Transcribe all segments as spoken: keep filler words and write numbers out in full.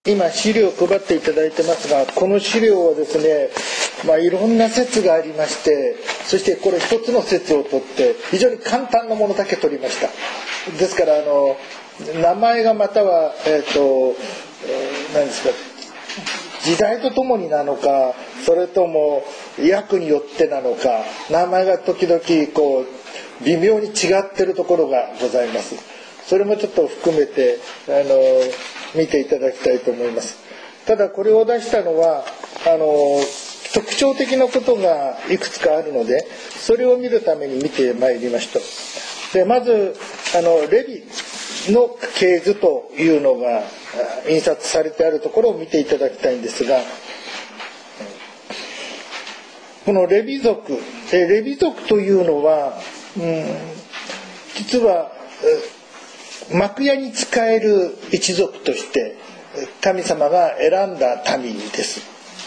今資料を配っていただいてますが、この資料はですね、まあ、いろんな説がありまして、そしてこれ一つの説を取って非常に簡単なものだけ取りました。ですからあの名前がまたはえっ、ー、と、えー、何ですか、時代とともになのか、それとも訳によってなのか、名前が時々こう微妙に違ってるところがございます。それもちょっと含めてあの見ていただきたいと思います。ただこれを出したのはあの特徴的なことがいくつかあるので、それを見るために見てまいりました。でまずあのレビの系図というのが印刷されてあるところを見ていただきたいんですが、このレビ族、レビ族というのは、うん、実は幕屋に仕える一族として神様が選んだ民です。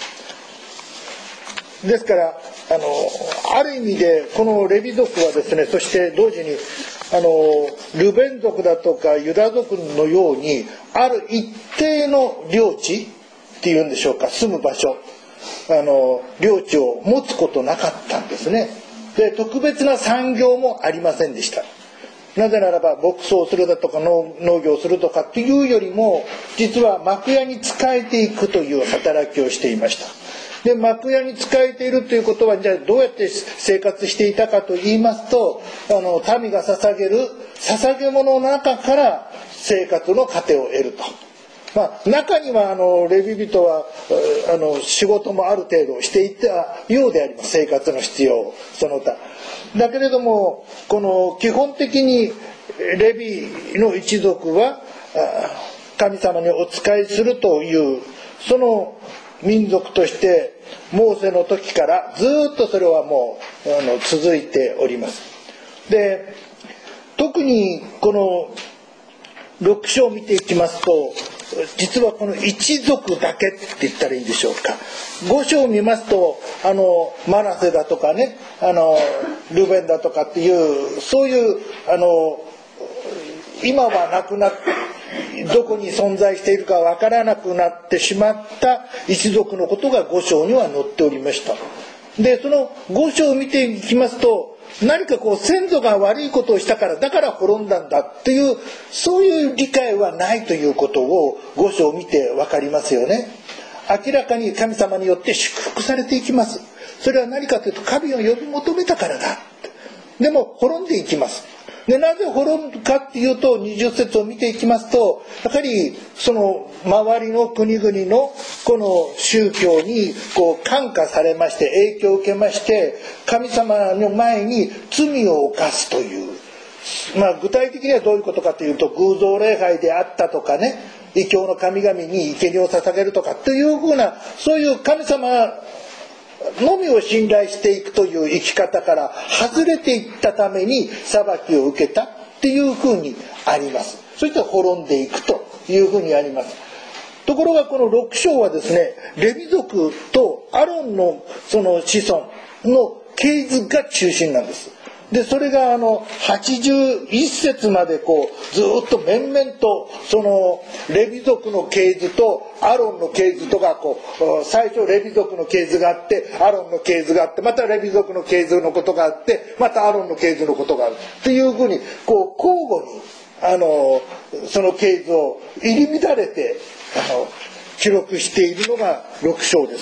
ですからあのある意味でこのレビ族はですね、そして同時にあのルベン族だとかユダ族のようにある一定の領地っていうんでしょうか、住む場所、あの領地を持つことなかったんですね。で特別な産業もありませんでした。なぜならば牧草をするだとか 農, 農業をするとかっていうよりも、実は幕屋に仕えていくという働きをしていました。で幕屋に仕えているということは、じゃあどうやって生活していたかと言いますと、あの民が捧げる捧げ物の中から生活の糧を得ると。まあ、中にはあのレビ人はあの仕事もある程度していたようであります。生活の必要その他だけれども、この基本的にレビの一族は神様にお仕えするというその民族としてモーセの時からずっとそれはもうあの続いております。で特にこのろく章を見ていきますと、実はこの一族だけって言ったらいいんでしょうか。ご章を見ますとあのマナセだとかね、あのルベンだとかっていうそういうあの今はなくなってどこに存在しているかわからなくなってしまった一族のことがご章には載っておりました。でそのご章を見ていきますと、何かこう先祖が悪いことをしたからだから滅んだんだっていうそういう理解はないということをご章を見て分かりますよね。明らかに神様によって祝福されていきます。それは何かというと神を呼び求めたからだ。でも滅んでいきます。でなぜ滅ぶかっていうと、にじゅう節を見ていきますと、やはりその周りの国々のこの宗教にこう感化されまして影響を受けまして、神様の前に罪を犯すという、まあ具体的にはどういうことかというと、偶像礼拝であったとかね、異教の神々に生贄を捧げるとかというふうな、そういう神様のみを信頼していくという生き方から外れていったために裁きを受けたっていうふうにあります。そして滅んでいくというふうにあります。ところがこのろく章はですね、レビ族とアロンのその子孫の系図が中心なんです。でそれがあのはちじゅういっ節までこうずっと面々とそのレビ族の系図とアロンの系図とかこう最初レビ族の系図があってアロンの系図があってまたレビ族の系図のことがあってまたアロンの系図のことがあるっていうふうにこう交互にあのその系図を入り乱れてあの記録しているのがろく章です。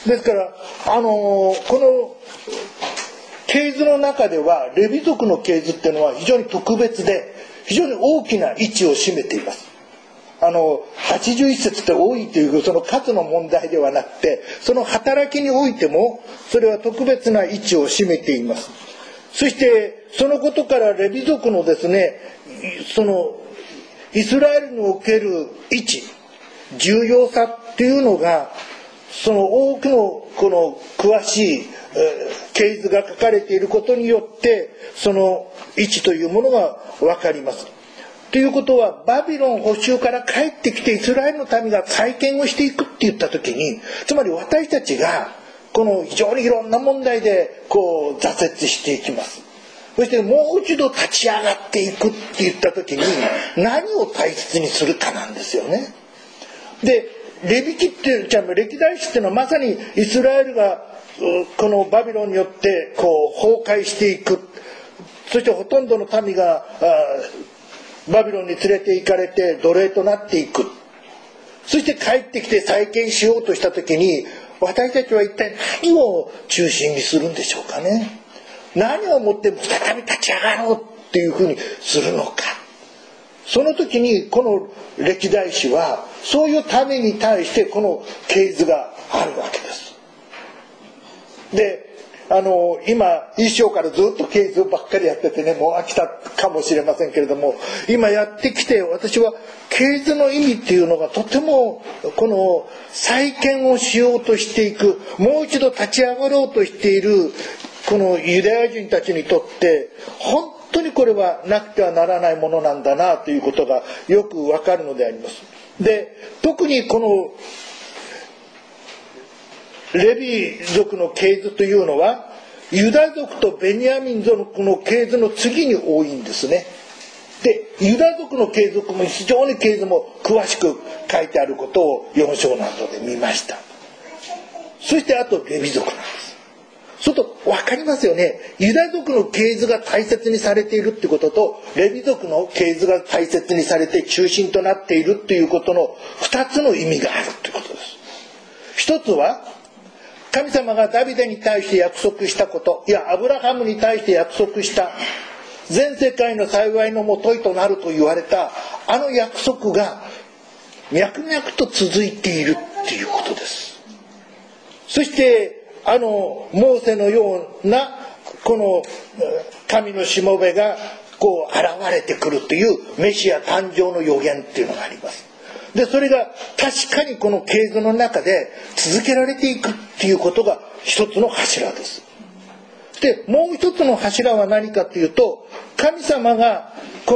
ですからあのこの系図の中ではレビ族の系図っていうのは非常に特別で非常に大きな位置を占めています。あのはちじゅういっ節って多いというその数の問題ではなくて、その働きにおいてもそれは特別な位置を占めています。そしてそのことからレビ族のですね、そのイスラエルにおける位置重要さっていうのが、その多くのこの詳しい系図が書かれていることによってその位置というものが分かります。ということはバビロン捕囚から帰ってきてイスラエルの民が再建をしていくって言った時に、つまり私たちがこの非常にいろんな問題でこう挫折していきます。そしてもう一度立ち上がっていくって言った時に何を大切にするかなんですよね。 でレビ記っていうじゃあ歴代史っていうのはまさにイスラエルがこのバビロンによってこう崩壊していく、そしてほとんどの民がバビロンに連れて行かれて奴隷となっていく。そして帰ってきて再建しようとした時に、私たちは一体何を中心にするんでしょうかね。何をもって再び立ち上がろうっていうふうにするのか。その時にこの歴代史はそういう民に対してこの系図があるわけです。であの今一章からずっと系図ばっかりやっててね、もう飽きたかもしれませんけれども、今やってきて私は系図の意味っていうのがとてもこの再建をしようとしていく、もう一度立ち上がろうとしているこのユダヤ人たちにとって本当にこれはなくてはならないものなんだなということがよくわかるのであります。で特にこのレビ族の系図というのはユダ族とベニヤミン族の系図の次に多いんですね。でユダ族の系図も非常に系図も詳しく書いてあることをよん章などで見ました。そしてあとレビ族なんです。そうすると分かりますよね。ユダ族の系図が大切にされているってこととレビ族の系図が大切にされて中心となっているっていうことのふたつの意味があるということです。一つは神様がダビデに対して約束したこと、いやアブラハムに対して約束した全世界の幸いのもといとなると言われたあの約束が脈々と続いているっていうことです。そしてあのモーセのようなこの神のしもべがこう現れてくるというメシア誕生の予言っていうのがあります。でそれが確かにこの系図の中で続けられていくっていうことが一つの柱です。でもう一つの柱は何かというと、神様がこ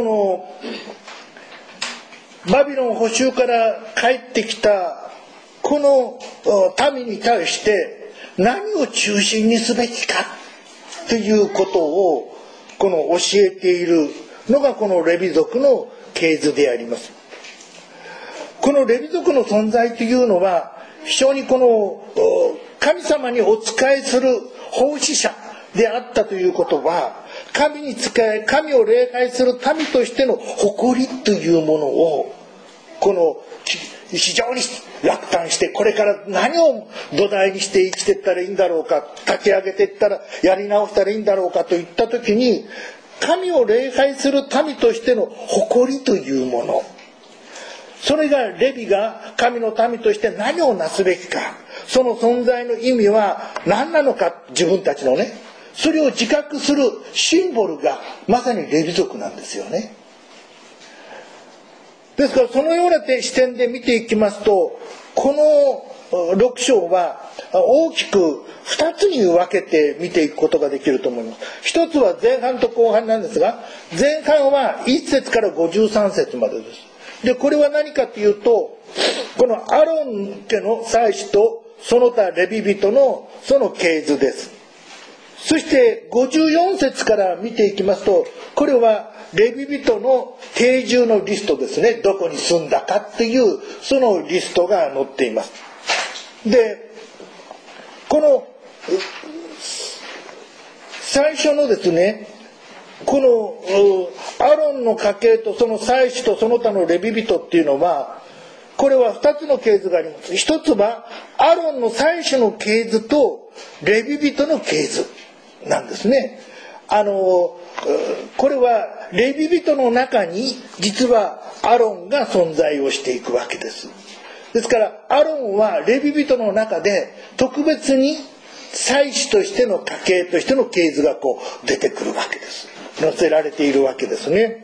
のバビロン捕囚から帰ってきたこの民に対して何を中心にすべきかということをこの教えているのがこのレビ族の系図であります。このレビ族の存在というのは非常にこの神様にお仕えする奉仕者であったということは、神に仕え神を礼拝する民としての誇りというものをこの非常に落胆して、これから何を土台にして生きていったらいいんだろうか、立ち上げていったらやり直したらいいんだろうかといった時に、神を礼拝する民としての誇りというもの、それがレビが神の民として何をなすべきか、その存在の意味は何なのか、自分たちのね、それを自覚するシンボルがまさにレビ族なんですよね。ですからそのような視点で見ていきますと、このろく章は大きくふたつに分けて見ていくことができると思います。一つは前半と後半なんですが、前半はいち節からごじゅうさん節までです。でこれは何かというと、このアロン家の祭司とその他レビ人のその系図です。そしてごじゅうよん節から見ていきますと、これはレビ人の定住のリストですね。どこに住んだかっていうそのリストが載っています。でこの最初のですね、このアロンの家系とその祭司とその他のレビ人っていうのは、これはふたつの系図があります。一つはアロンの祭司の系図とレビ人の系図なんですね。あのこれはレビ人の中に実はアロンが存在をしていくわけです。ですからアロンはレビ人の中で特別に祭司としての家系としての系図がこう出てくるわけです。載せられているわけですね。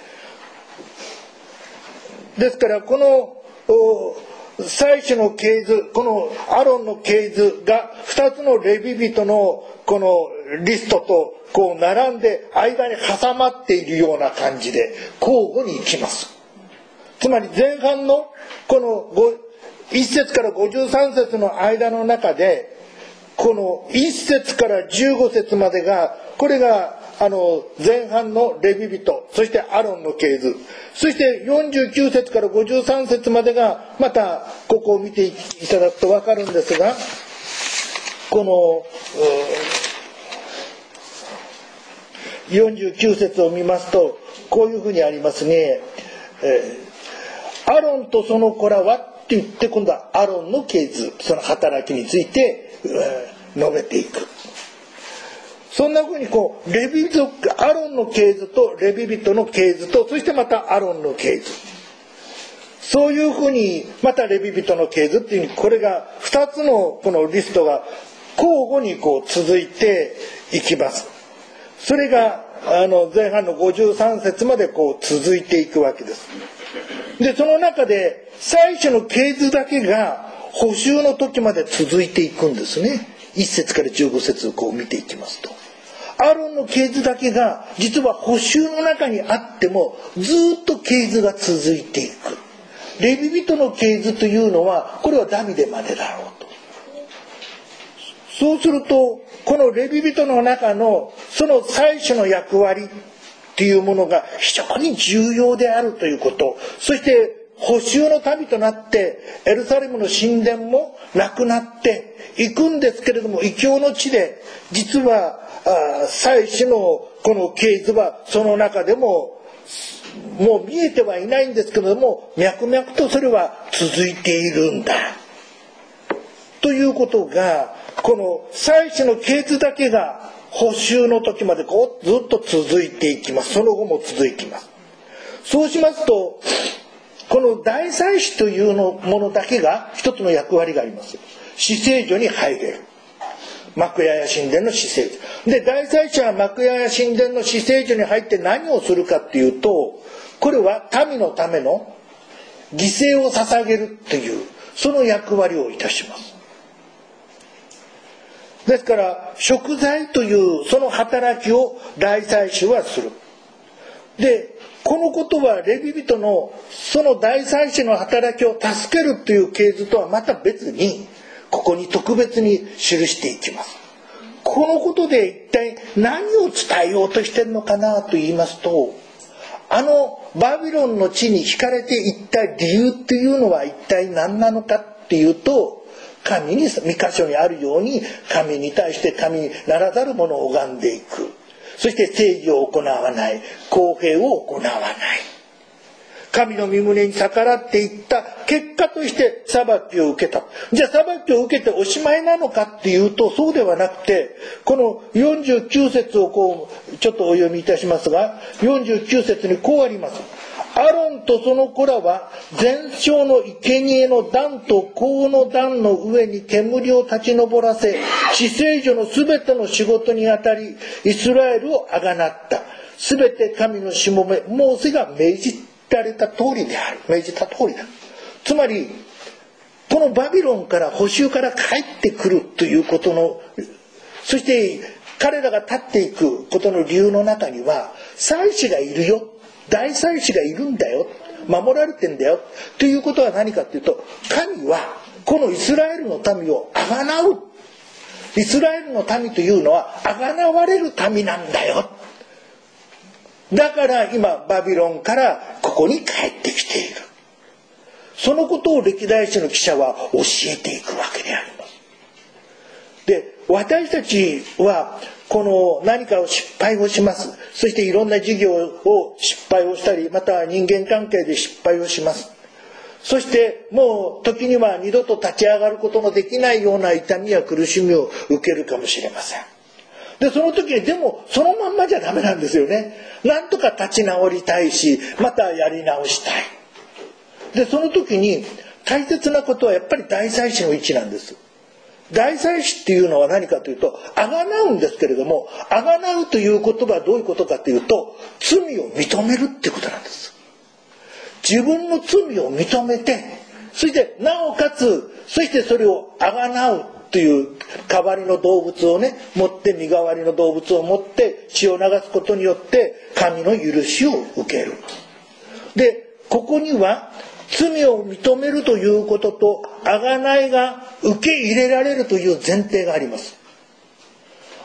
ですからこの祭司の系図、このアロンの系図がふたつのレビ人のこのリストとこう並んで間に挟まっているような感じで交互に行きます。つまり前半のこのいち節からごじゅうさん節の間の中で、このいち節からじゅうご節までが、これがあの前半のレビ人、そしてアロンの系図、そしてよんじゅうきゅう節からごじゅうさん節までがまたここを見ていただくと分かるんですが、このよんじゅうきゅう節を見ますとこういうふうにありますね。えー、アロンとその子らはって言って、今度はアロンの系図、その働きについて、えー、述べていく。そんなふうにこうレビ族、アロンの系図とレビ人の系図と、そしてまたアロンの系図、そういうふうにまたレビ人の系図っていうふうに、これがふたつのこのリストが交互にこう続いていきます。それがあの前半のごじゅうさん節までこう続いていくわけです。でその中で最初の系図だけが補修の時まで続いていくんですね。いち節からじゅうご節をこう見ていきますと、アロンの系図だけが実は補修の中にあってもずっと系図が続いていく。レビ人の系図というのはこれはダビデまでだろうと。そうするとこのレビ人の中のその最初の役割っていうものが非常に重要であるということ、そして補修の民となってエルサレムの神殿もなくなっていくんですけれども、異教の地で実はあ最初のこの系図はその中でももう見えてはいないんですけれども、脈々とそれは続いているんだということが、この最初の系図だけが補修の時までこうずっと続いていきます。その後も続いています。そうしますとこの大祭司というのものだけが一つの役割があります。至聖所に入れる。幕屋や神殿の至聖所で、大祭司は幕屋や神殿の至聖所に入って何をするかっていうと、これは民のための犠牲を捧げるというその役割をいたします。ですから贖罪というその働きを大祭司はする。でこのことはレビ人のその大祭司の働きを助けるという系図とはまた別に、ここに特別に記していきます。このことで一体何を伝えようとしているのかなと言いますと、あのバビロンの地に惹かれていった理由っていうのは一体何なのかっていうと、神に三箇所にあるように神に対して神ならざるものを拝んでいく、そして正義を行わない、公平を行わない、神の御胸に逆らっていった結果として裁きを受けた。じゃあ裁きを受けておしまいなのかっていうとそうではなくて、このよんじゅうきゅう節をこうちょっとお読みいたしますが、よんじゅうきゅう節にこうあります。アロンとその子らは全焼の生贄の壇と香の壇の上に煙を立ち上らせ、至聖所のすべての仕事にあたりイスラエルをあがなった。すべて神のしもべモーセが命じられた通りである。命じた通りだ。つまりこのバビロンから捕囚から帰ってくるということの、そして彼らが立っていくことの理由の中には、祭司がいるよ、大祭司がいるんだよ、守られてんだよということは何かというと、神はこのイスラエルの民をあがなう、イスラエルの民というのはあがなわれる民なんだよ、だから今バビロンからここに帰ってきている。そのことを歴代史の記者は教えていくわけであります。で、私たちはこの何かを失敗をします。そしていろんな事業を失敗をしたり、または人間関係で失敗をします。そしてもう時には二度と立ち上がることのできないような痛みや苦しみを受けるかもしれません。でその時にでもそのまんまじゃダメなんですよね。なんとか立ち直りたいし、またやり直したい。でその時に大切なことはやっぱり大祭司の位置なんです。大祭司っていうのは何かというと、あがなうんですけれども、あがなうという言葉はどういうことかというと、罪を認めるってことなんです。自分の罪を認めて、そしてなおかつそしてそれをあがなうという代わりの動物をね持って、身代わりの動物を持って血を流すことによって神の許しを受ける。でここには罪を認めるということと贖いが受け入れられるという前提があります。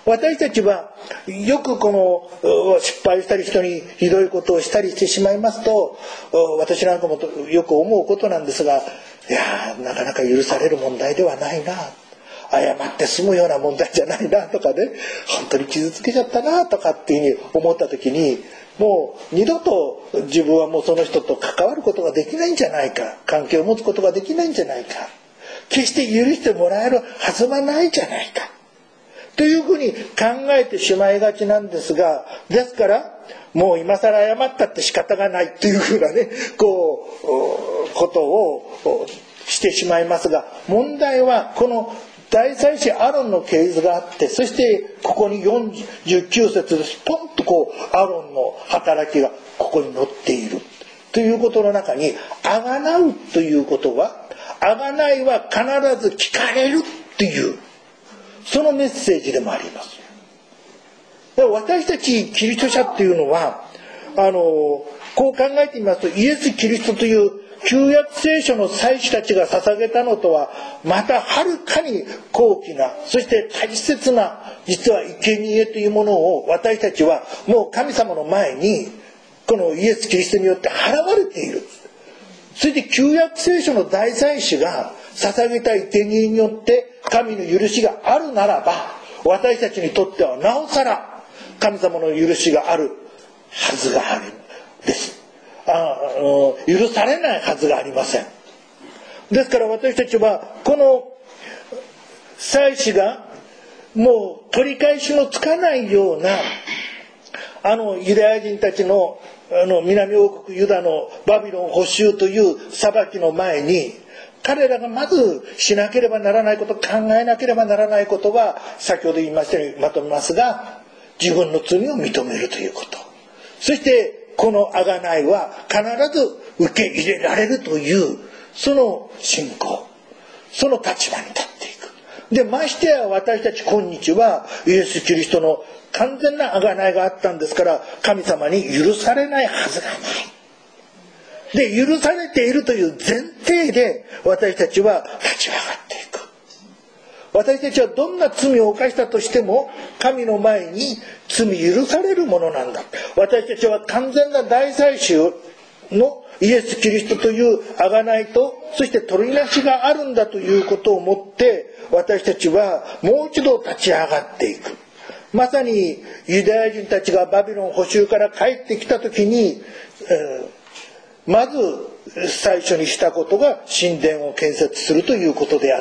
私たちはよくこの失敗したり人にひどいことをしたりしてしまいますと、私なんかもよく思うことなんですが、いやーなかなか許される問題ではないな、謝って済むような問題じゃないなとかね、本当に傷つけちゃったなとかっていうふうに思った時に、もう二度と自分はもうその人と関わることができないんじゃないか、関係を持つことができないんじゃないか、決して許してもらえるはずはないじゃないかというふうに考えてしまいがちなんですが、ですからもう今更謝ったって仕方がないというふうなね、こうことをしてしまいますが、問題はこの大祭司アロンの系図があって、そしてここによんじゅうきゅう節でスポンとこうアロンの働きがここに載っているということの中に、あがなうということは、あがないは必ず聞かれるっていう、そのメッセージでもあります。私たちキリスト者っていうのは、あのこう考えてみますと、イエス・キリストという旧約聖書の祭司たちが捧げたのとはまたはるかに高貴な、そして大切な実は生贄というものを私たちはもう神様の前にこのイエス・キリストによって払われている。それで旧約聖書の大祭司が捧げた生贄によって神の許しがあるならば、私たちにとってはなおさら神様の許しがあるはずがあるんです。あ許されないはずがありません。ですから私たちはこの祭司がもう取り返しのつかないようなあのユダヤ人たちのあの南王国ユダのバビロン捕囚という裁きの前に、彼らがまずしなければならないこと、考えなければならないことは、先ほど言いましたようにまとめますが、自分の罪を認めるということ、そしてこの贖いは必ず受け入れられるというその信仰、その立場に立っていく。でましてや私たち今日はイエス・キリストの完全な贖いがあったんですから、神様に許されないはずがない。で許されているという前提で私たちは立ち上がっていく。私たちはどんな罪を犯したとしても神の前に罪許されるものなんだ。私たちは完全な大祭司のイエス・キリストという贖いと、そして取りなしがあるんだということをもって、私たちはもう一度立ち上がっていく。まさにユダヤ人たちがバビロン捕囚から帰ってきた時に、えー、まず最初にしたことが神殿を建設するということであって、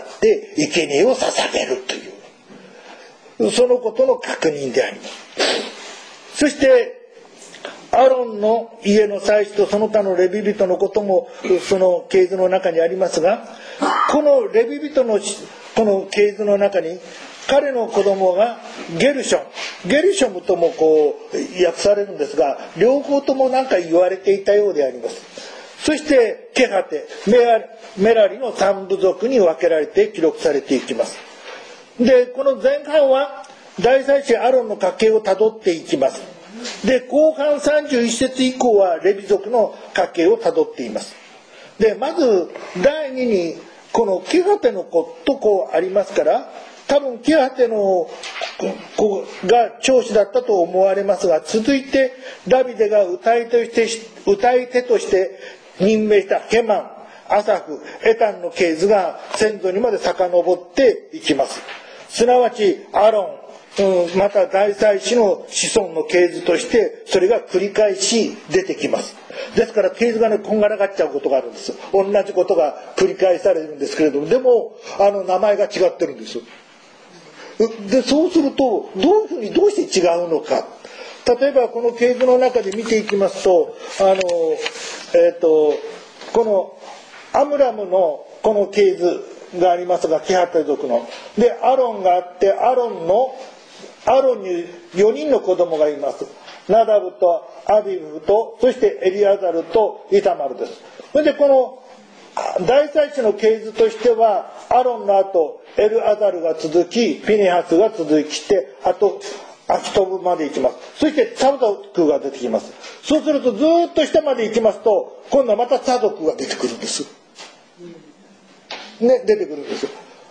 生贄を捧げるというそのことの確認であります。そしてアロンの家の祭司とその他のレビ人のこともその系図の中にありますが、このレビ人のこの系図の中に彼の子供がゲルション、ゲルショムともこう訳されるんですが、両方とも何か言われていたようであります。そしてケハテ、メラリの三部族に分けられて記録されていきます。でこの前半は大祭司アロンの家系をたどっていきます。で後半さんじゅういち節以降はレビ族の家系をたどっています。でまずだいににこのケハテの子とこうありますから、多分ケハテの子が長子だったと思われますが、続いてダビデが歌い手として、歌い手として任命したヘマン、アサフ、エタンの系図が先祖にまで遡っていきます。すなわちアロン、うん、また大祭司の子孫の系図としてそれが繰り返し出てきます。ですから系図がねこんがらがっちゃうことがあるんです。同じことが繰り返されるんですけれども、でもあの名前が違ってるんです。でそうするとどういうふうにどうして違うのか。例えばこの系図の中で見ていきますと、あの、えーと、このアムラムのこの系図がありますが、ケハテ族のでアロンがあって、アロンのアロンによにんの子供がいます。ナダブとアビブと、そしてエリアザルとイタマルです。それでこの大祭司の系図としてはアロンの後エルアザルが続き、フィネハスが続きて、あとアキトブまで行きます。そしてサドクが出てきます。そうするとずっと下まで行きますと、今度はまたサドクが出てくるんです。ね、出てくるんですよ。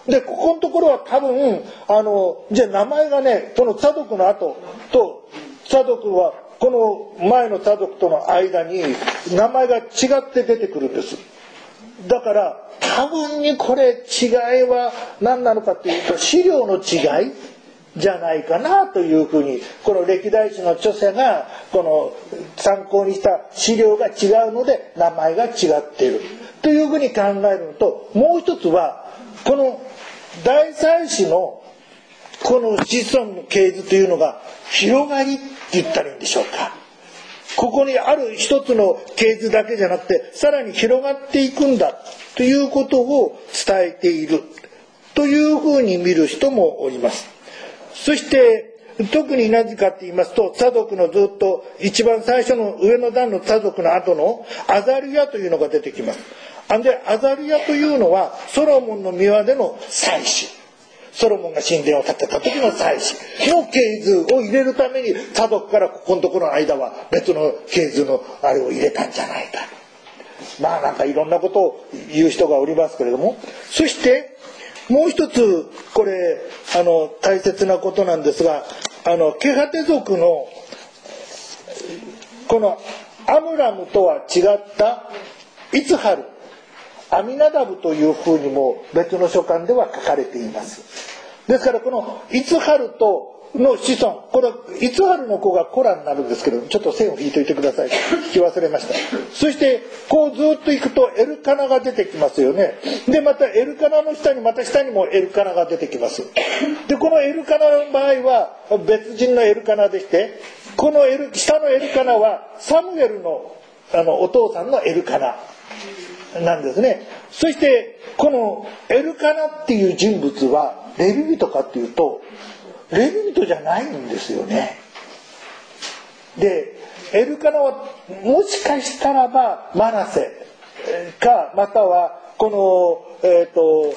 でここのところは多分あのじゃあ名前がね、このツァドクの後とツァドクはこの前のツァドクとの間に名前が違って出てくるんです。だから多分にこれ違いは何なのかというと、資料の違いじゃないかなというふうに、この歴代史の著者がこの参考にした資料が違うので名前が違っているというふうに考えるのと、もう一つはこの大祭司のこの子孫の系図というのが広がりって言ったらいいんでしょうか。ここにある一つの系図だけじゃなくて、さらに広がっていくんだということを伝えているというふうに見る人もおります。そして特になぜかと言いますと、ツァドクのずっと一番最初の上の段のツァドクの後のアザリヤというのが出てきます。でアザリヤというのはソロモンの庭での祭司、ソロモンが神殿を建てた時の祭司の系図を入れるために、ツァドクからここのところの間は別の系図のあれを入れたんじゃないか。まあなんかいろんなことを言う人がおりますけれども、そしてもう一つこれあの大切なことなんですが、あのケハテ族のこのアムラムとは違ったイツハル、アミナダブというふうにも別の書簡では書かれています。ですからこのイツハルとの子孫、これイツハルの子がコラになるんですけど、ちょっと線を引いといてください。聞き忘れました。そしてこうずっといくとエルカナが出てきますよね。でまたエルカナの下にまた下にもエルカナが出てきます。でこのエルカナの場合は別人のエルカナでして、このエル下のエルカナはサムエルの、あのお父さんのエルカナなんですね。そしてこのエルカナっていう人物はレビ人かっていうとレビ人じゃないんですよね。でエルカナはもしかしたらばマナセか、またはこのえっと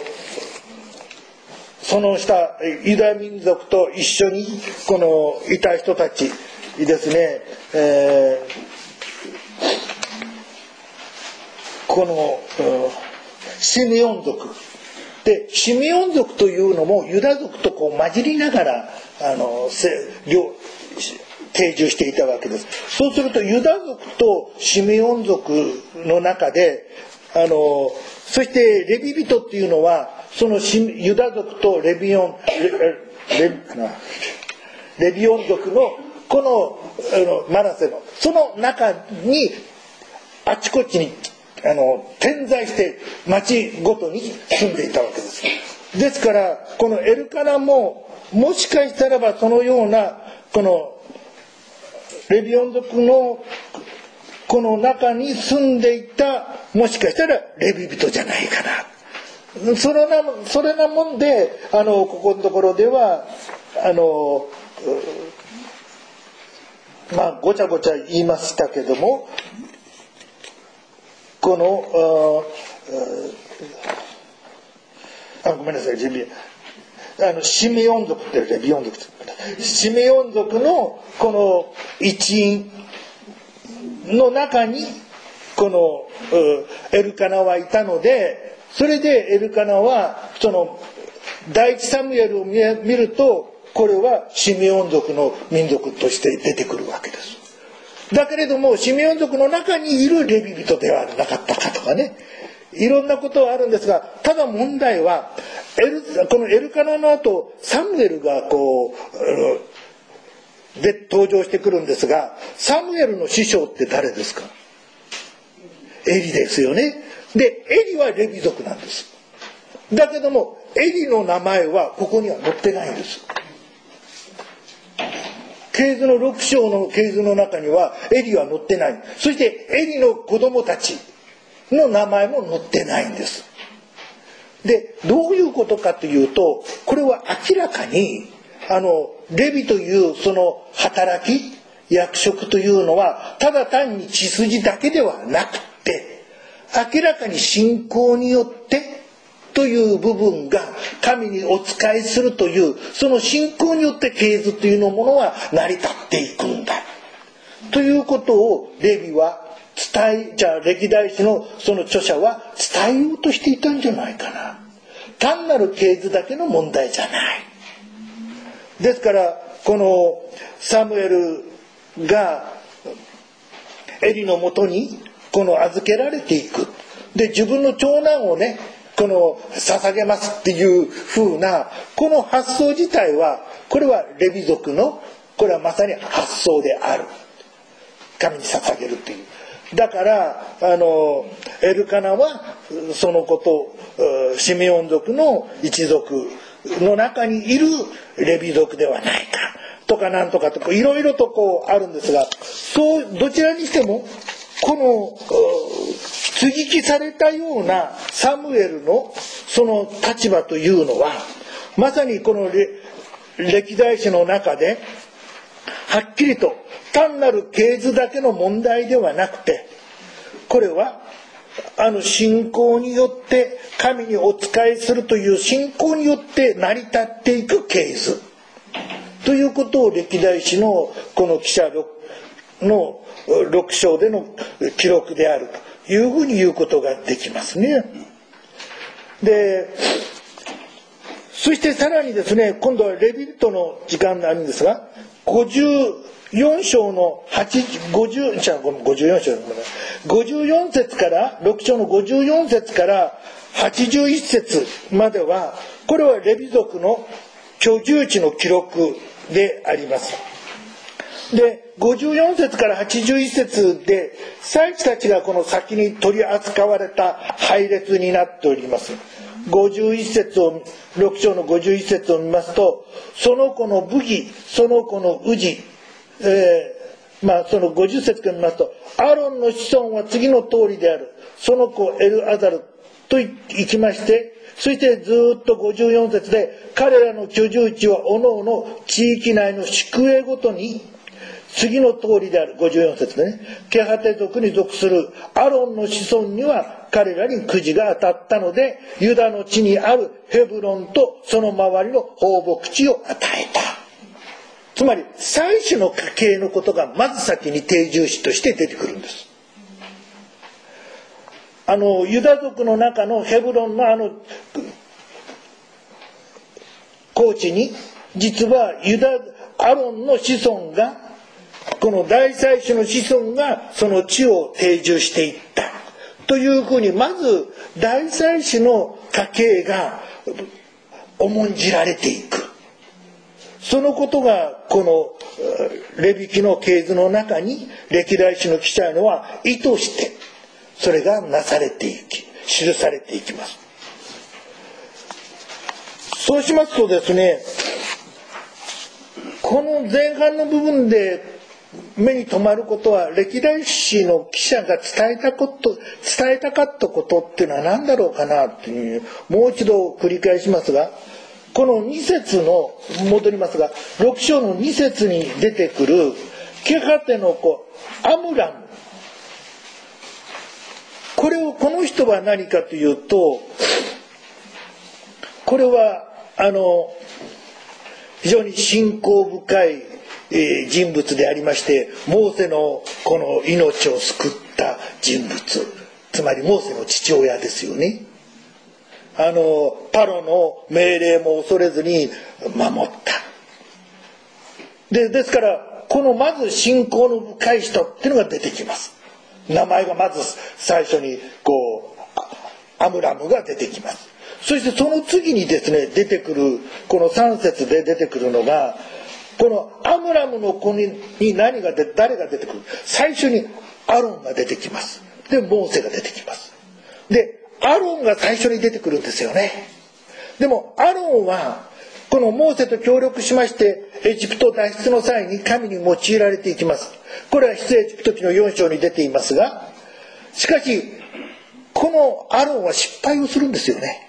その下ユダヤ民族と一緒にこのいた人たちですね、えーこのシメオン族で、シメオン族というのもユダ族とこう混じりながらあの定住していたわけです。そうするとユダ族とシメオン族の中であのそしてレビ人っていうのはそのユダ族とレビオンレレレビオン族のこのあのマナセのその中にあちこちにあの点在して町ごとに住んでいたわけです。ですからこのエルカナももしかしたらばそのようなこのレビオン族のこの中に住んでいた、もしかしたらレビ人じゃないかな。それなそれなもんであのここのところではあのまあごちゃごちゃ言いましたけども、このああごめんなさい、準備あのシメオン族ってレビオン族シメオン族のこの一員の中にこのエルカナはいたので、それでエルカナはその第一サムエルを見るとこれはシメオン族の民族として出てくるわけです。だけれどもシメオン族の中にいるレビ人ではなかったかとかね、いろんなことはあるんですが、ただ問題はエルこのエルカナの後サムエルがこうで登場してくるんですが、サムエルの師匠って誰ですか？エリですよね。でエリはレビ族なんです。だけどもエリの名前はここには載ってないんです。系図のろく章の系図の中にはエリは載ってない。そしてエリの子供たちの名前も載ってないんです。でどういうことかというと、これは明らかにあのレビというその働き役職というのはただ単に血筋だけではなくて、明らかに信仰によってという部分が神にお仕えするというその信仰によって系図というのものは成り立っていくんだということをレビは伝えじゃあ歴代史のその著者は伝えようとしていたんじゃないかな。 単なる系図だけの問題じゃない。ですからこのサムエルがエリのもとにこの預けられていく。で自分の長男をねこの捧げますっていう風なこの発想自体はこれはレビ族のこれはまさに発想である。神に捧げるという。だからあのエルカナはそのことシメオン族の一族の中にいるレビ族ではないかとかなんとかとかいろいろとこうあるんですが、そうどちらにしてもこの接ぎ木されたようなサムエルのその立場というのはまさにこの歴代史の中ではっきりと単なる系図だけの問題ではなくて、これはあの信仰によって神にお仕えするという信仰によって成り立っていく系図ということを歴代史のこの記者のろく章での記録であるというふうに言うことができますね。でそしてさらにですね、今度はレビ人の時間があるんですが、ごじゅうよん章のごじゅうじゃあごじゅうよん章のごじゅうよん節からろく章のごじゅうよん節からはちじゅういち節まではこれはレビ族の居住地の記録であります。でごじゅうよん節からはちじゅういち節で祭司たちがこの先に取り扱われた配列になっております。ごじゅういち節をろく章のごじゅういち節を見ますと、その子の武義、その子の氏、えー、まあそのごじゅう節から見ますと、アロンの子孫は次の通りである。その子エルアザルといきまして、そしてずっとごじゅうよん節で彼らの居住地はおのおの地域内の宿営ごとに次の通りである。ごじゅうよん節でね、ケハテ族に属するアロンの子孫には彼らにくじが当たったので、ユダの地にあるヘブロンとその周りの放牧地を与えた。つまり祭司の家系のことがまず先に定住地として出てくるんです。あのユダ族の中のヘブロンのあの高地に実はユダアロンの子孫がこの大祭司の子孫がその地を定住していったというふうに、まず大祭司の家系が重んじられていく。そのことがこのレビ記の系図の中に歴代史の記載のは意図してそれがなされていき記されていきます。そうしますとですね、この前半の部分で目に留まることは、歴代史の記者が伝えたこと伝えたかったことっていうのは何だろうかなっていう、もう一度繰り返しますが、このに節の戻りますがろく章のに節に出てくるケハテの子アムラム、これをこの人は何かというと、これはあの非常に信仰深い人物でありまして、モーセのこの命を救った人物、つまりモーセの父親ですよね。あのパロの命令も恐れずに守った。でですからこのまず信仰の深い人っていうのが出てきます。名前がまず最初にこうアムラムが出てきます。そしてその次にですね出てくるこのさん節で出てくるのが、このアムラムの子に何が出誰が出てくる。最初にアロンが出てきます。でモーセが出てきます。でアロンが最初に出てくるんですよね。でもアロンはこのモーセと協力しましてエジプト脱出の際に神に用いられていきます。これは出エジプト記のよん章に出ていますが、しかしこのアロンは失敗をするんですよね。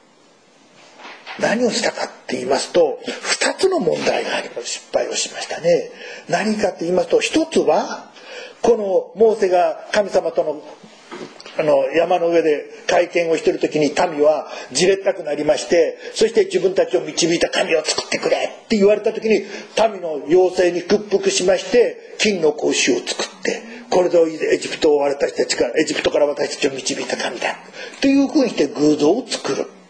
何をしたかって言いますと、ふたつの問題があります。失敗をしましたね。何かって言いますと、ひとつはこのモーセが神様とのあの山の上で会見をしている時に民はじれったくなりまして、そして自分たちを導いた神を作ってくれって言われた時に民の要請に屈服しまして金の格子を作って、これでエジプトを私たちからエジプトから私たちを導いた神だというふうにして偶像を作る。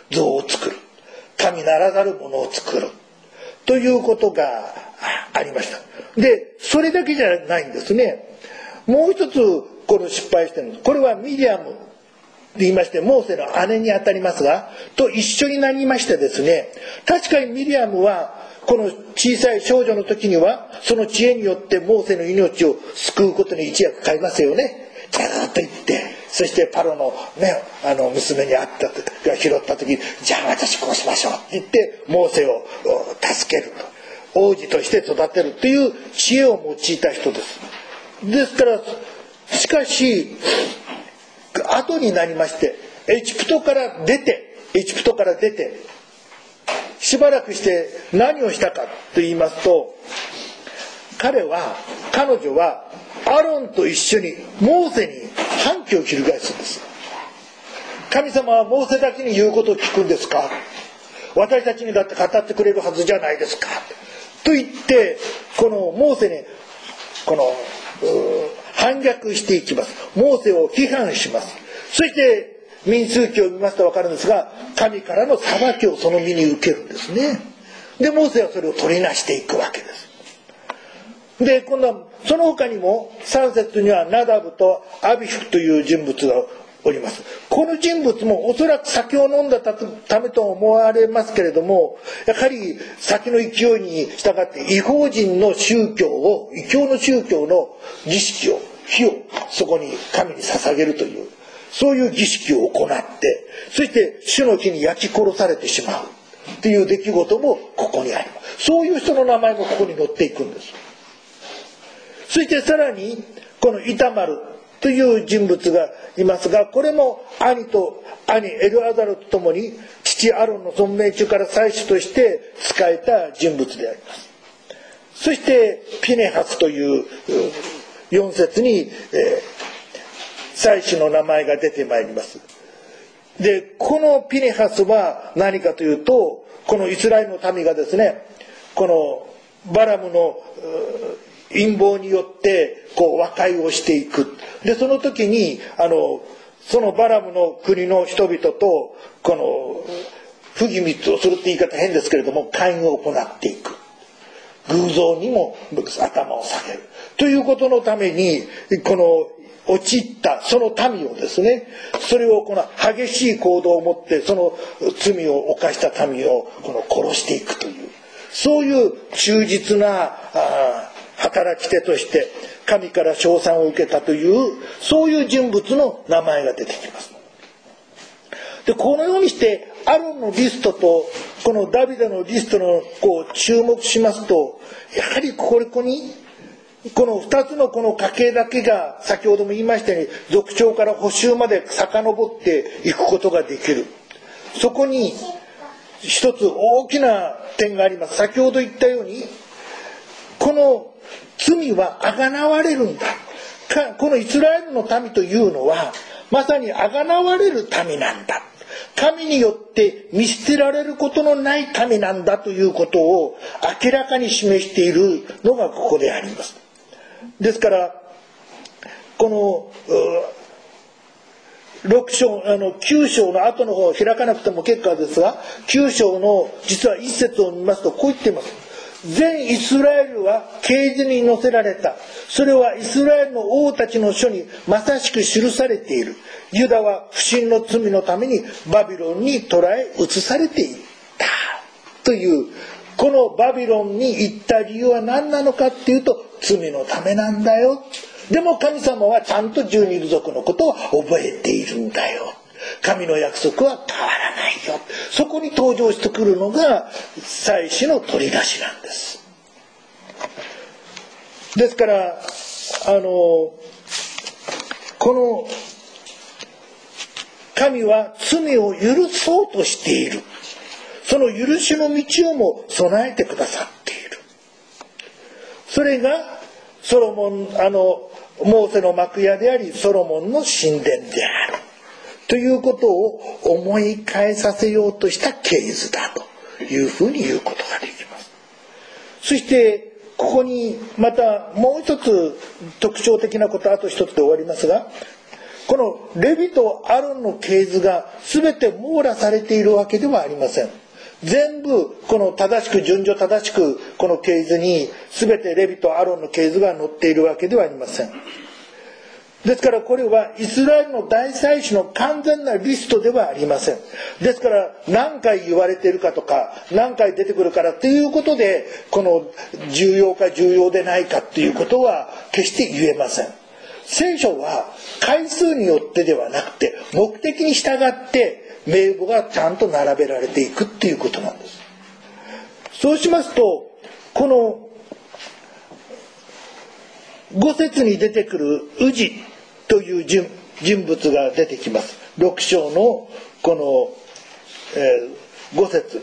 像を作る、神ならざるものを作るということがありました。でそれだけじゃないんですね。もう一つこの失敗してるんです。これはミリアムと言いまして、モーセの姉にあたりますがと一緒になりましてですね、確かにミリアムはこの小さい少女の時にはその知恵によってモーセの命を救うことに一役買いますよね。チャーッと言って、そしてパロのね、あの娘に会ったが拾った時に、じゃあ私こうしましょうって言ってモーセを助けると、王子として育てるという知恵を用いた人です。ですからしかし後になりまして、エジプトから出てエジプトから出てしばらくして何をしたかと言いますと、彼は彼女はアロンと一緒にモーセに反旗を翻すんです。神様はモーセだけに言うことを聞くんですか、私たちにだって語ってくれるはずじゃないですかと言って、このモーセにこの反逆していきます。モーセを批判します。そして民数記を見ますと分かるんですが、神からの裁きをその身に受けるんですね。でモーセはそれを取りなしていくわけです。で今度はその他にもさん節にはナダブとアビフという人物がおります。この人物もおそらく酒を飲んだためと思われますけれども、やはり酒の勢いに従って異邦人の宗教を異教の宗教の儀式を火をそこに神に捧げるというそういう儀式を行って、そして主の火に焼き殺されてしまうという出来事もここにあります。そういう人の名前もここに載っていくんです。そしてさらにこのイタマルという人物がいますが、これも兄と兄エルアザルとともに父アロンの尊命中から祭司として仕えた人物であります。そしてピネハスというよん節に、えー、祭司の名前が出てまいります。でこのピネハスは何かというと、このイスラエルの民がですね、このバラムの陰謀によってこう和解をしていく。でその時にあのそのバラムの国の人々とこの不義密をするって言い方変ですけれども、会議を行っていく。偶像にも頭を下げるということのために、この陥ったその民をですね、それをこの激しい行動を持ってその罪を犯した民をこの殺していくという、そういう忠実なあ働き手として神から称賛を受けたというそういう人物の名前が出てきます。でこのようにしてアロンのリストとこのダビデのリストのこう注目しますと、やはりここにこのふたつのこの家系だけが先ほども言いましたように族長から捕囚まで遡っていくことができる。そこに一つ大きな点があります。先ほど言ったようにこの罪はあがなわれるんだ。このイスラエルの民というのはまさにあがなわれる民なんだ。神によって見捨てられることのない民なんだということを明らかに示しているのがここであります。ですからこのろく章あのきゅう章の後の方を開かなくても結果ですが、きゅう章の実はいち節を見ますとこう言っています。全イスラエルは啓示に載せられた。それはイスラエルの王たちの書にまさしく記されている。ユダは不信の罪のためにバビロンに捕らえ移されていったという、このバビロンに行った理由は何なのかっていうと、罪のためなんだよ。でも神様はちゃんと十二部族のことを覚えているんだよ。神の約束は変わらないよ。そこに登場してくるのが祭司の取り出しなんです。ですからあのこの神は罪を許そうとしている。その許しの道をも備えてくださっている。それがソロモンあのモーセの幕屋であり、ソロモンの神殿であるということを思い返させようとした系図だというふうに言うことができます。そしてここにまたもう一つ特徴的なこと、あと一つで終わりますが、 このレビとアロンの系図が全て網羅されているわけではありません。全部この正しく順序正しくこの系図に全てレビとアロンの系図が載っているわけではありません。ですからこれはイスラエルの大祭司の完全なリストではありません。ですから何回言われているかとか何回出てくるからっていうことでこの重要か重要でないかっていうことは決して言えません。聖書は回数によってではなくて目的に従って名簿がちゃんと並べられていくっていうことなんです。そうしますとこのご節に出てくるウジという人物が出てきます。ろく章のこの、えー、ご節。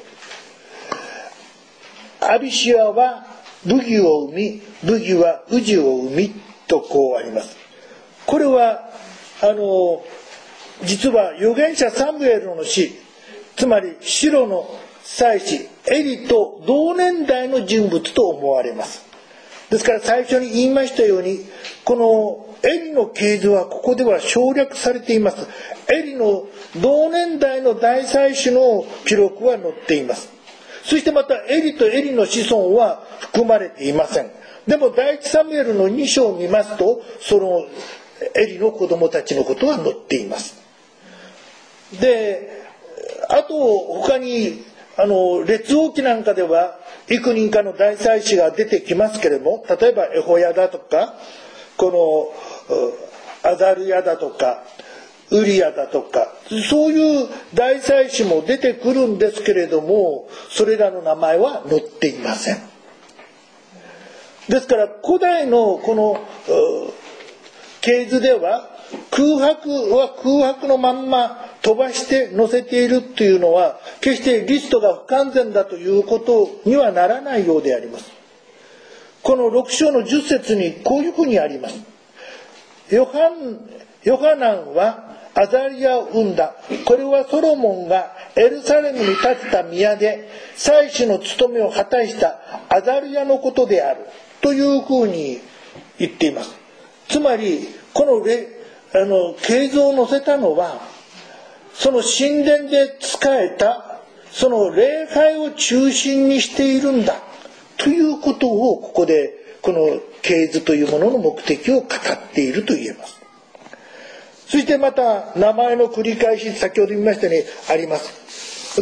アビシアはブギを生み、ブギはウジを生みとこうあります。これはあの実は預言者サムエルの死、つまりシロの祭司エリと同年代の人物と思われます。ですから最初に言いましたようにこのエリの系図はここでは省略されています。エリの同年代の大祭司の記録は載っています。そしてまたエリとエリの子孫は含まれていません。でも第一サムエルのに章を見ますとそのエリの子供たちのことは載っています。であと他にあの列王記なんかでは幾人かの大祭司が出てきますけれども、例えばエホヤだとかこのアザルヤだとかウリヤだとかそういう大祭司も出てくるんですけれどもそれらの名前は載っていません。ですから古代のこの系図では空白は空白のまんま飛ばして載せているというのは決してリストが不完全だということにはならないようであります。このろく章のじゅっ節にこういうふうにあります。ヨハン、ヨハナンはアザリアを生んだ。これはソロモンがエルサレムに建てた宮で祭司の務めを果たしたアザリアのことであるというふうに言っています。つまりこのレあの系図を載せたのはその神殿で仕えたその礼拝を中心にしているんだということをここでこの系図というものの目的を語っていると言えます。そしてまた名前の繰り返し先ほど言いましたようにあります。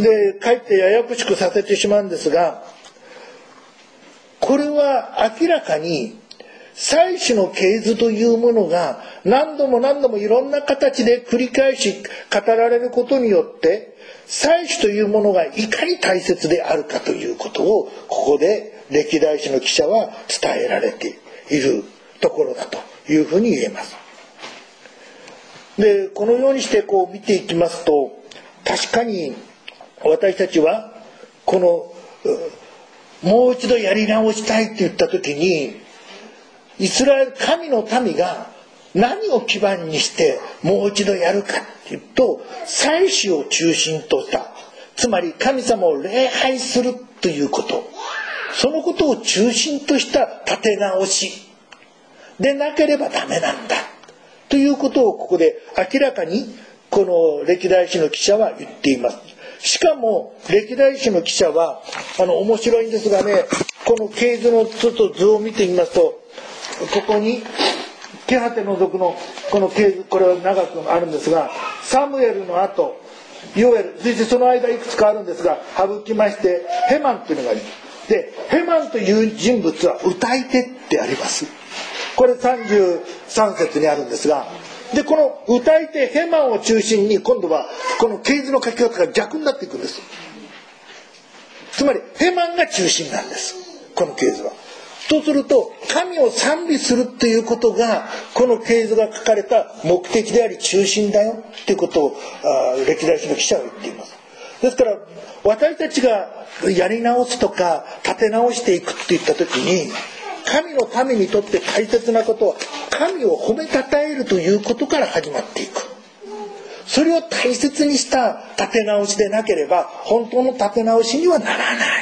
でかえってややこしくさせてしまうんですがこれは明らかに祭司の系図というものが何度も何度もいろんな形で繰り返し語られることによって祭司というものがいかに大切であるかということをここで歴代史の記者は伝えられているところだというふうに言えます。でこのようにしてこう見ていきますと確かに私たちはこのもう一度やり直したいって言った時にイスラエル神の民が何を基盤にしてもう一度やるかっていうと祭司を中心としたつまり神様を礼拝するということそのことを中心とした立て直しでなければダメなんだということをここで明らかにこの歴代史の記者は言っています。しかも歴代史の記者はあの面白いんですがねこの系図のちょっと図を見てみますとここにケハテの族のこの系図これは長くあるんですがサムエルの後ヨエルそしてその間いくつかあるんですが省きましてヘマンというのがありますでヘマンという人物は歌い手ってありますこれさんじゅうさん節にあるんですがでこの歌い手ヘマンを中心に今度はこの系図の書き方が逆になっていくんです。つまりヘマンが中心なんですこの系図は。とすると神を賛美するっていうことがこの系図が書かれた目的であり中心だよっていうことを歴代史の記者は言っています。ですから私たちがやり直すとか立て直していくっていった時に神の民にとって大切なことは神を褒めたたえるということから始まっていく。それを大切にした立て直しでなければ本当の立て直しにはならない。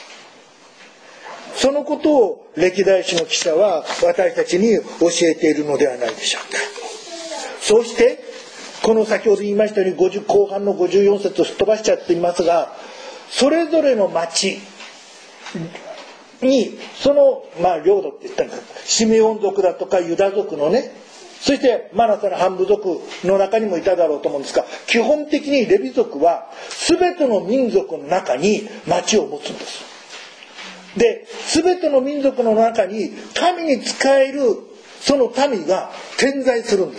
そのことを歴代史の記者は私たちに教えているのではないでしょうか。そうしてこの先ほど言いましたようにごじゅう後半のごじゅうよん節をすっ飛ばしちゃっていますが、それぞれの町にその、まあ、領土って言ったんです。シメオン族だとかユダ族のね、そしてマナセの半部族の中にもいただろうと思うんですが、基本的にレビ族は全ての民族の中に町を持つんです。で、全ての民族の中に神に仕えるその民が点在するんです。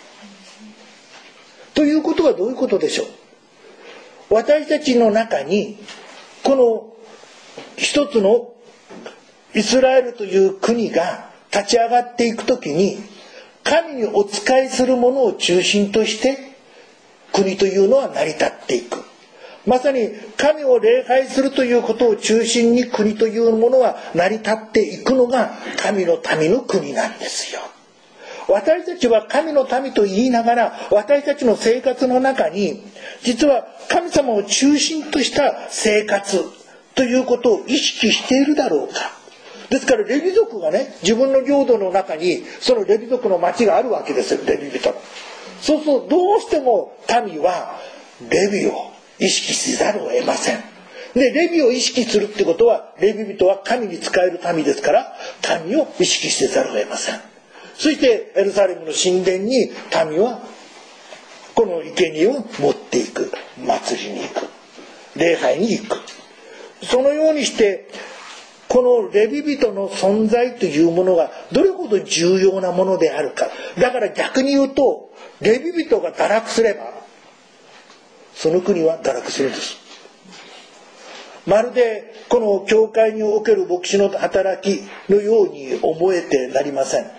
ということはどういうことでしょう。私たちの中にこの一つのイスラエルという国が立ち上がっていくときに、神にお仕えするものを中心として国というのは成り立っていく。まさに神を礼拝するということを中心に国というものは成り立っていくのが神の民の国なんですよ。私たちは神の民と言いながら、私たちの生活の中に実は神様を中心とした生活ということを意識しているだろうか。ですからレビ族がね、自分の領土の中にそのレビ族の町があるわけですよ、レビ人の。そうするとどうしても民はレビを意識せざるを得ません。で、レビを意識するってことは、レビ人は神に仕える民ですから、神を意識せざるを得ません。そしてエルサレムの神殿に民はこの生贄を持っていく、祭りに行く、礼拝に行く。そのようにしてこのレビ人の存在というものがどれほど重要なものであるか。だから逆に言うと、レビ人が堕落すればその国は堕落するんです。まるでこの教会における牧師の働きのように思えてなりません。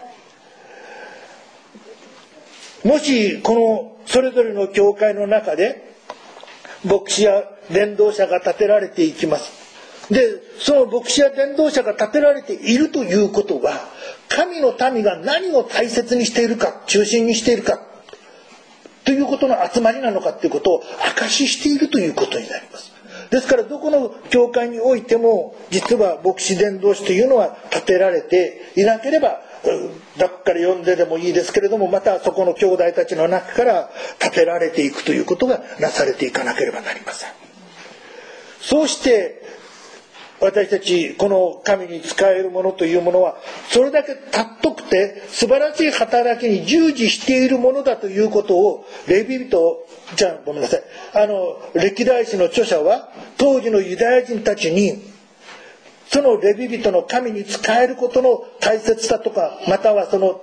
もしこのそれぞれの教会の中で牧師や伝道者が立てられていきます。で、その牧師や伝道者が立てられているということは、神の民が何を大切にしているか、中心にしているかということの集まりなのかということを証ししているということになります。ですからどこの教会においても実は牧師伝道師というのは立てられていなければ、どこから呼んででもいいですけれども、またそこの兄弟たちの中から立てられていくということがなされていかなければなりません。そうして私たちこの神に仕えるものというものは、それだけ尊くて素晴らしい働きに従事しているものだということを、レビ人じゃあごめんなさいあの歴代史の著者は当時のユダヤ人たちにそのレビ人の神に仕えることの大切さとか、またはその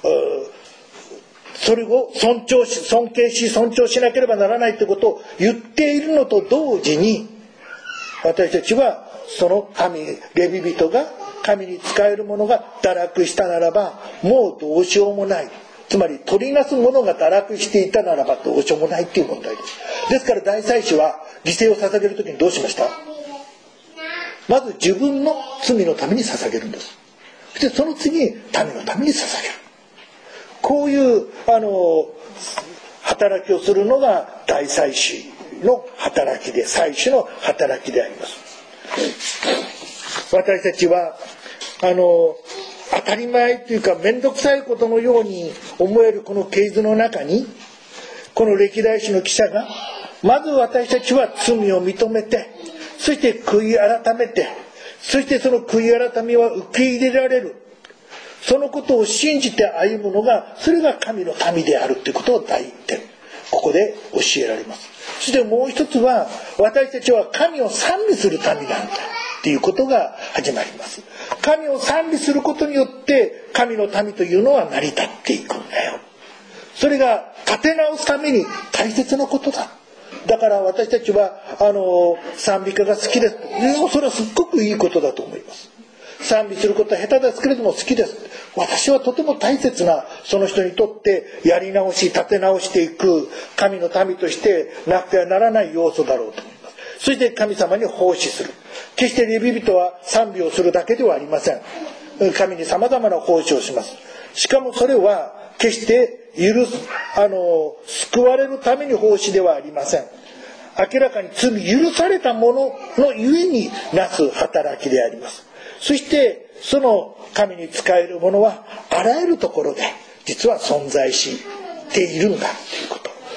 それを尊重し尊敬し尊重しなければならないということを言っているのと同時に、私たちはその民レビ人が神に仕える者が堕落したならばもうどうしようもない、つまり取りなす者が堕落していたならばどうしようもないっていう問題です。ですから大祭司は犠牲を捧げるときにどうしました？まず自分の罪のために捧げるんです。そしてその次に民のために捧げる。こういうあの働きをするのが大祭司の働きで、祭司の働きであります。私たちはあの当たり前というか面倒くさいことのように思えるこの系図の中に、この歴代史の記者がまず私たちは罪を認めて、そして悔い改めて、そしてその悔い改めは受け入れられる、そのことを信じて歩むのが、それが神の民であるということを第一点ここで教えられます。そしてもう一つは、私たちは神を賛美する民なんだっていうことが始まります。神を賛美することによって神の民というのは成り立っていくんだよ。それが立て直すために大切なことだ。だから私たちはあの賛美歌が好きです。それはすっごくいいことだと思います。賛美することは下手ですけれども好きです。私はとても大切な、その人にとってやり直し立て直していく神の民としてなくてはならない要素だろうと思います。そして神様に奉仕する。決してレビ人は賛美をするだけではありません。神にさまざまな奉仕をします。しかもそれは決して許すあの救われるために奉仕ではありません。明らかに罪許されたもののゆえになす働きであります。そしてその神に仕える者はあらゆるところで実は存在しているんだということ。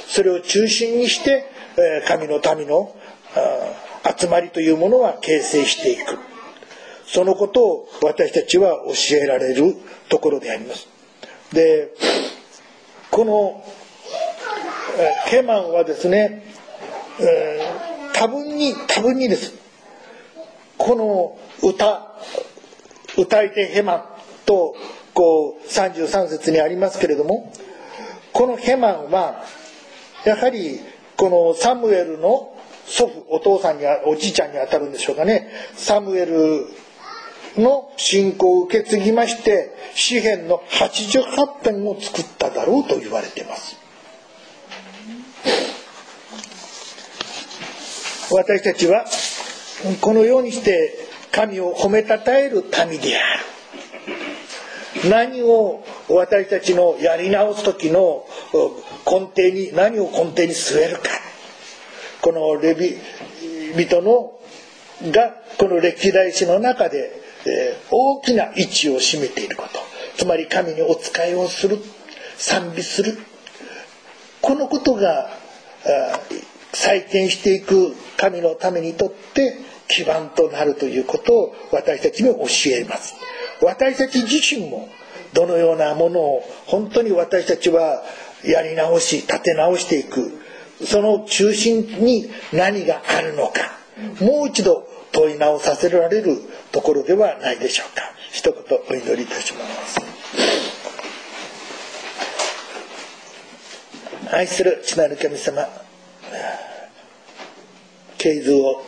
それを中心にして神の民の集まりというものは形成していく、そのことを私たちは教えられるところであります。で、このケマンはですね、多分に多分にです、この歌歌い手ヘマンとこうさんじゅうさん節にありますけれども、このヘマンはやはりこのサムエルの祖父、お父さんにおじいちゃんにあたるんでしょうかね、サムエルの信仰を受け継ぎまして詩編のはちじゅうはち編を作っただろうと言われています。私たちはこのようにして神を褒めたたえる民である。何を私たちのやり直す時の根底に、何を根底に据えるか、このレビ人のがこの歴代史の中で、えー、大きな位置を占めていること、つまり神にお仕えをする、賛美する、このことが再建していく神のためにとって基盤となるということを私たちに教えます。私たち自身もどのようなものを本当に私たちはやり直し立て直していく、その中心に何があるのか、もう一度問い直させられるところではないでしょうか。一言お祈りいたします。愛する父なる神様、系図を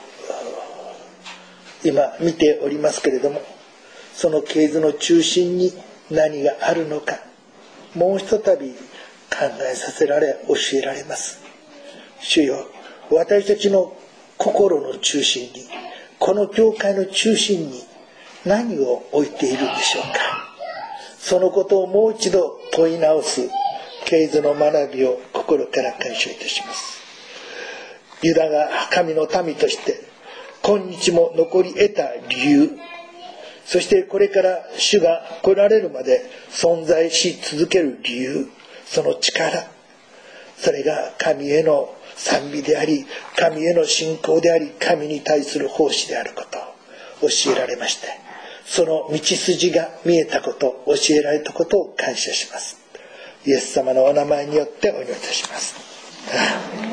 今見ておりますけれども、その系図の中心に何があるのか、もうひとたび考えさせられ教えられます。主よ、私たちの心の中心に、この教会の中心に何を置いているんでしょうか。そのことをもう一度問い直す系図の学びを心から感謝いたします。ユダが神の民として今日も残り得た理由、そしてこれから主が来られるまで存在し続ける理由、その力、それが神への賛美であり、神への信仰であり、神に対する奉仕であることを教えられまして、その道筋が見えたこと、教えられたことを感謝します。イエス様のお名前によってお祈りいたします。